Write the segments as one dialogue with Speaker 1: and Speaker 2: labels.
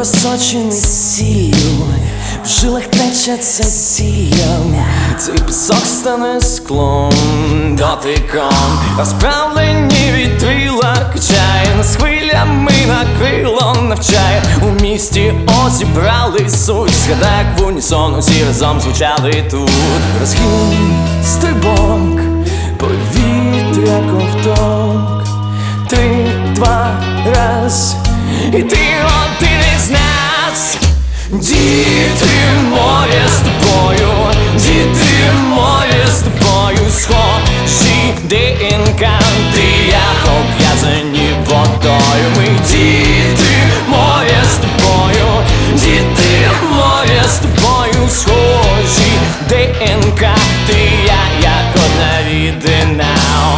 Speaker 1: просочений сіллю, в жилах течеться сіям, цей пісок стане склом, дотиком. Розправлені вітрила качає, нас хвилями накрило навчає. У місті зібрались суть, згадай, як в унісон усі разом звучали тут. Розгін, стрибок, повітря ковток, 3, 2, раз, і ти один із нас. Діти мої з тобою, діти мої з тобою, схожі ДНК, ти я пов'язані водою. Ми діти мої з тобою, діти мої з тобою, схожі ДНК, ти я як одна рідина.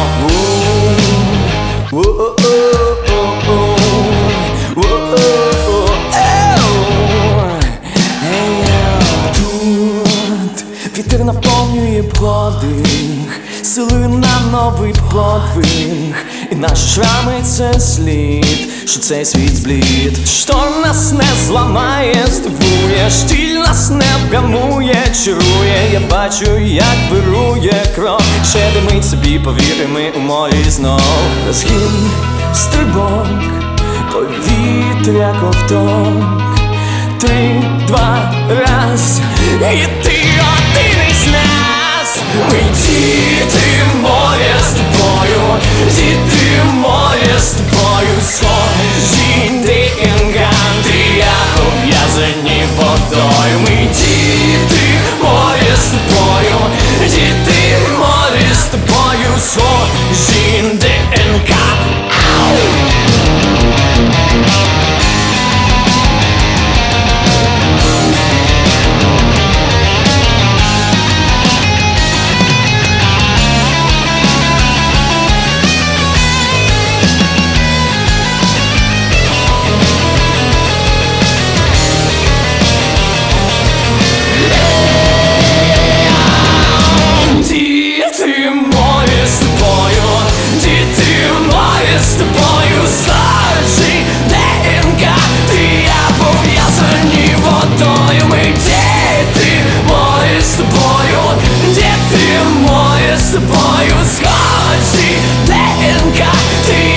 Speaker 1: Вітер наповнює подих, силує нам новий подвиг. І наші шрами — це слід, що цей світ зблід. Шторм нас не зламає, здивує, штіль нас не вгамує, чарує. Я бачу, як вирує кров, ще димить собі, повіри, ми у морі знов. Розгін, стрибок, повітря ковток, 3, 2, раз, і ти один із нас. Ми діти мої з тобою, діти мої з тобою, схожі ДНК, ти я пов'язані водою. Ми діти мої з тобою, діти мої з тобою, схожі ДНК.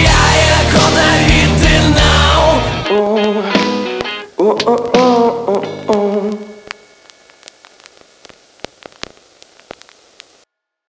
Speaker 1: Oh, oh, oh, oh.